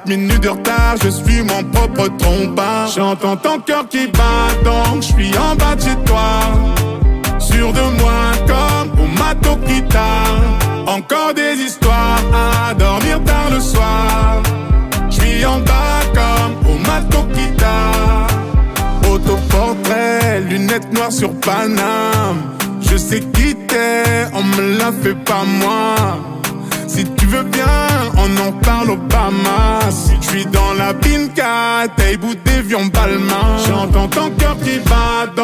4 minutes de retard, je suis mon propre trompeur. J'entends ton cœur qui bat, donc je suis en bas de chez toi. Sûr de moi comme au mato guitare. Encore des histoires à dormir tard le soir. Je suis en bas comme au mato guitare. Autoportrait, lunettes noires sur Paname. Je sais qui t'es, on me l'a fait pas moi. Si tu veux bien, on en parle au Obama. Si je suis dans la binka, t'es bout d'évion Balmain. J'entends ton cœur qui bat.